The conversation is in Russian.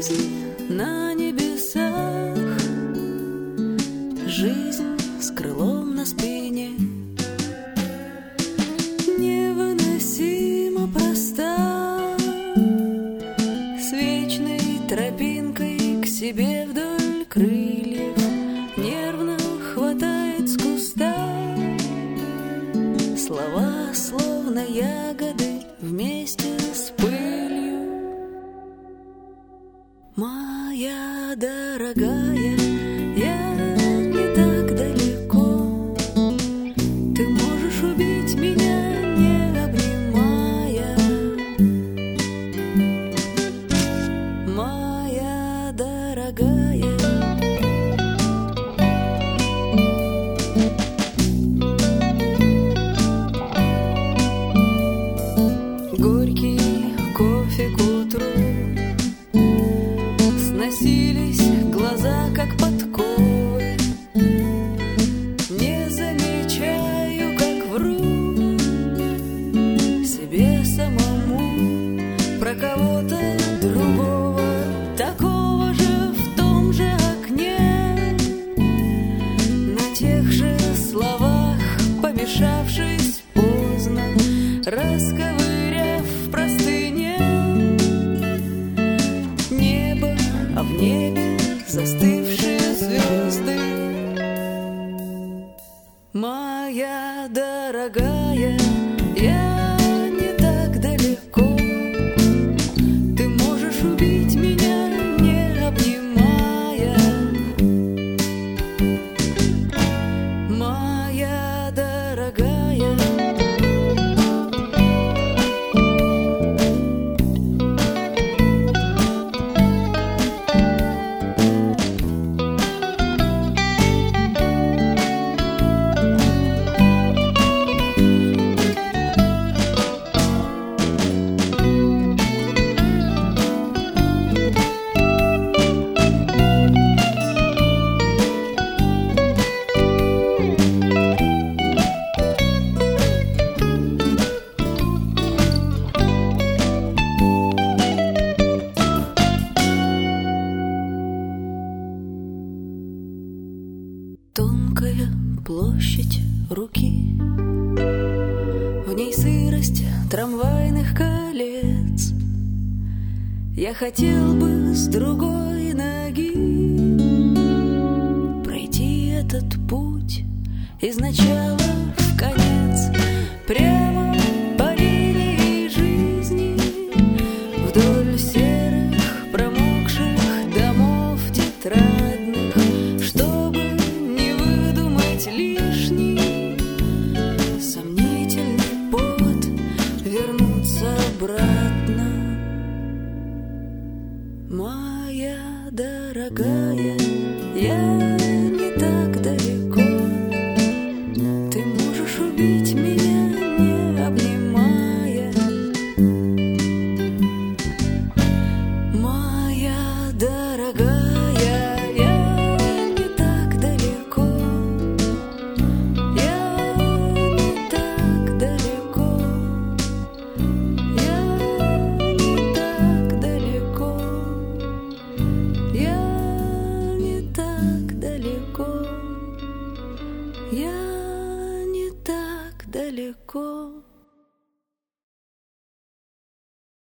жизнь на небесах, жизнь с крылом на спине, невыносимо проста, с вечной тропинкой к себе вдоль крыльев, нервно хватает с куста. Слова, словно ягоды, вместе с пылью. Моя дорогая, я не так далеко. Ты можешь убить меня, не обнимая. Моя дорогая. Горький кофе к утру, сносились глаза, как подковы. Не замечаю, как вру себе самому про кого-то другого, такого же в том же окне, на тех же словах, помешавшись поздно, расковыряв в простыне небо, а в небе застывшие звезды. Моя дорогая, я не так далеко. Ты можешь убить меня, не обнимая. Моя дорогая. Тонкая площадь руки, в ней сырость трамвайных колец. Я хотел бы с другой ноги пройти этот путь из начала в конец, прямо по линии жизни, вдоль серых промокших домов тетрадных, чтобы лишний сомнительный повод вернуться обратно. Моя дорогая, я не так далеко. Ты можешь убить меня, не обнимая. Моя дорогая, я не так далеко. Я не так далеко.